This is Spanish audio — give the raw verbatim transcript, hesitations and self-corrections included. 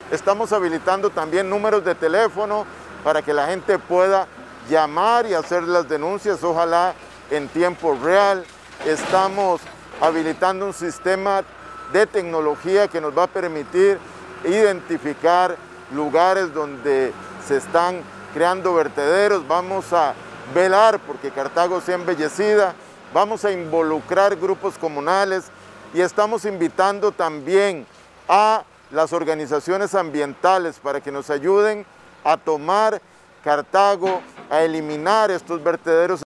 Estamos habilitando también números de teléfono para que la gente pueda llamar y hacer las denuncias, ojalá en tiempo real. Estamos habilitando un sistema de tecnología que nos va a permitir identificar lugares donde se están creando vertederos. Vamos a velar porque Cartago sea embellecida, vamos a involucrar grupos comunales y estamos invitando también a las organizaciones ambientales para que nos ayuden a tomar Cartago, a eliminar estos vertederos.